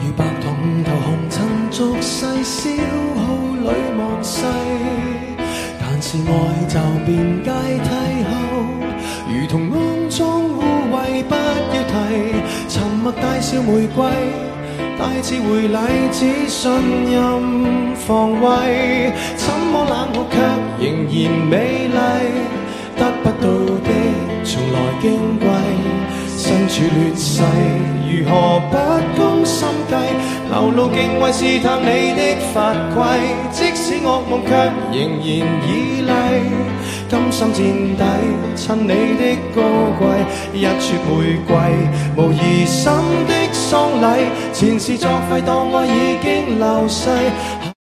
如白銅頭紅塵俗世消耗裏忘世，但是愛就變階梯後，如同骯髒污穢不要提，沉默大笑玫瑰，大致回禮只信任防衛，怎麼冷酷卻仍然美麗，得不到的從來矜貴，身處劣勢如何不攻心計，流露敬畏試探你的法規，即使惡夢卻仍然以勵，甘心墊底襯你的高貴，一撮玫瑰無疑心的喪禮，前事作廢當愛已經流逝，